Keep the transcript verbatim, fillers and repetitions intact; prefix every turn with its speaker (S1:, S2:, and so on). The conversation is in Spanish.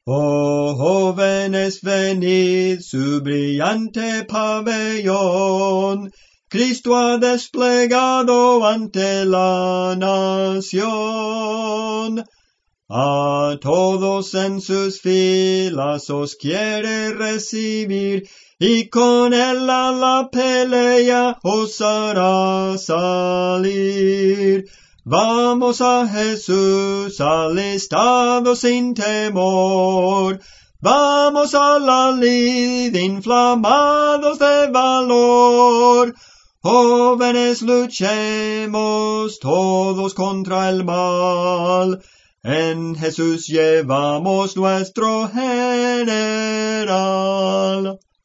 S1: Oh jóvenes, venid su brillante pabellón, Cristo ha desplegado ante la nación. A todos en sus filas os quiere recibir, y con él a la pelea os hará salir. Vamos a Jesús alistados sin temor, vamos a la lid inflamados de valor. Jóvenes, luchemos todos contra el mal, en Jesús llevamos nuestro general.